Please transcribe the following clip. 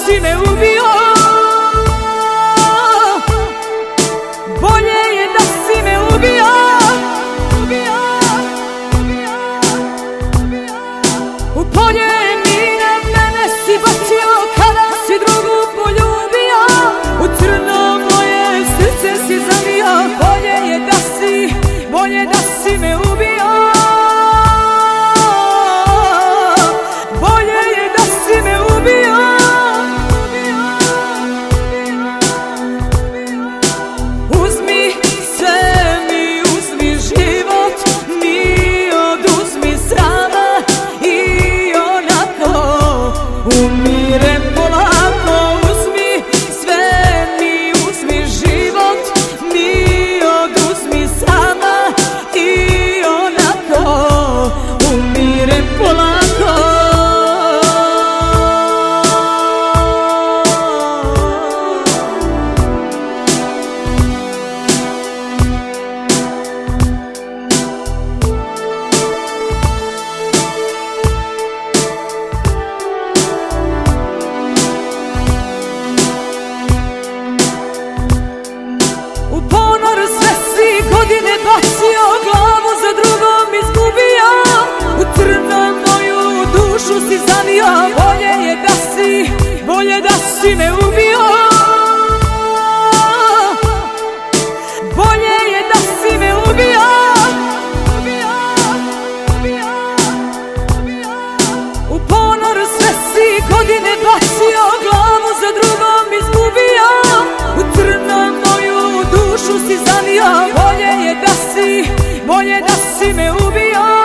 si me ubio. Bolje je da si me ubio. U polje mine mene si bacio kada si drugu poljubio. U crno moje srce si zavio. Bolje da si me ubio. Bolje je da si me ubio. Uzmi sve mi, uzmi život mi, oduzmi srama i onako umirem polako. Uzmi sve mi, uzmi život mi, oduzmi srama i onako umirem polako. U ponor sve si godine bacio, glavu za drugom izgubio. U crno moju dušu si zavio. Bolje da si me ubio. Bolje je da si me ubio. U ponor sve si godine bacio, glavu za drugom izgubio. U crno moju dušu si zavio. Bolje da si me ubio.